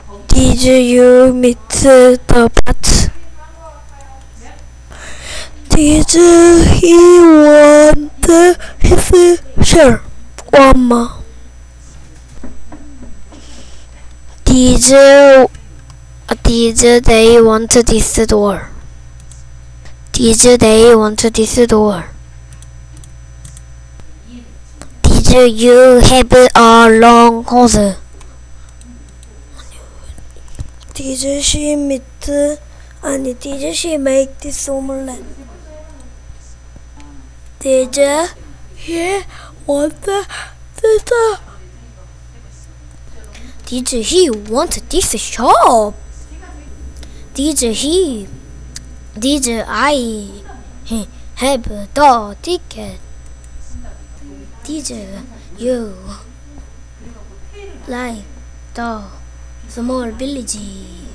Did you meet the bat? Did he want his share? One more. Did they want this door? Did they want this door? Did you have a long hose? Did she make this omelette? Did he want this? Did he want this shop? Did I have the ticket? Did you like the small village?